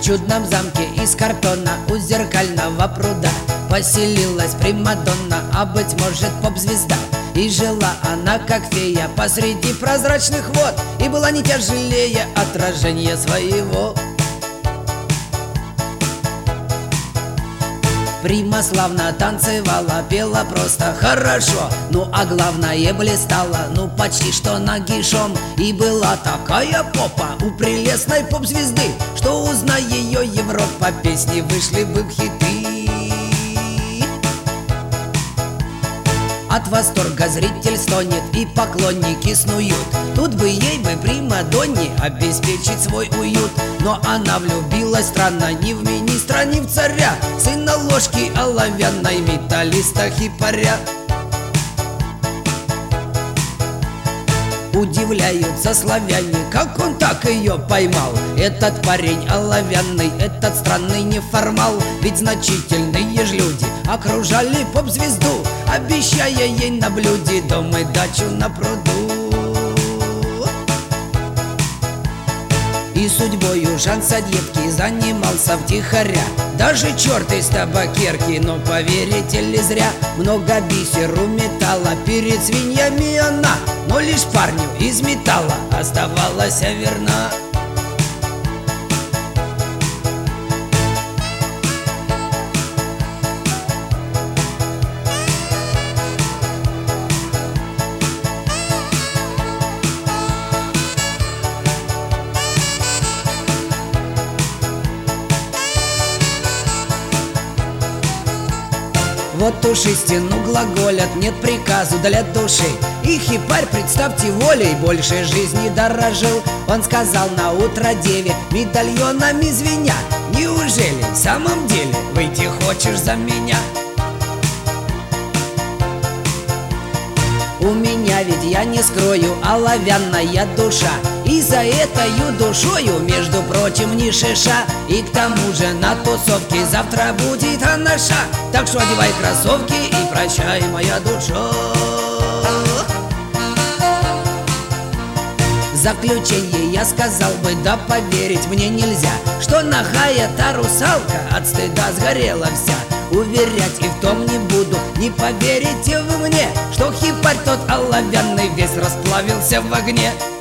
чудном замке из картона у зеркального пруда поселилась примадонна, а быть может поп-звезда. И жила она как фея посреди прозрачных вод, и была не тяжелее отражения своего. Прима славно танцевала, пела просто хорошо, ну а главное блистала, ну почти что нагишом. И была такая попа у прелестной поп-звезды, что, узная ее Европа, песни вышли бы в хиты. От восторга зритель стонет и поклонники снуют. Тут бы ей бы примадонне обеспечить свой уют. Но она влюбилась странно ни в министра, ни в царя, сына ложки оловянной, металлиста хипаря. Удивляются славяне, как он так ее поймал. Этот парень оловянный, этот странный неформал. Ведь значительные ж люди окружали поп-звезду, обещая ей на блюде дом и дачу на пруду. И судьбою шанса детки занимался втихаря. Даже черт из табакерки, но поверите ли зря. Много бисеру металла перед свиньями она, но лишь парню из металла оставалась верна. Вот уж истину глаголят, нет приказу для души. И хипарь, представьте, волей больше жизни дорожил. Он сказал на утро деве, медальонами звеня: неужели в самом деле выйти хочешь за меня? У меня ведь, я не скрою, оловянная душа, и за этою душою, между прочим, не шиша. И к тому же на тусовке завтра будет анаша. Так что одевай кроссовки и прощай, моя душа. В заключение я сказал бы, да поверить мне нельзя, что нагая та русалка от стыда сгорела вся. Уверять и в том не буду, не поверите вы мне, что хипарь тот оловянный весь расплавился в огне.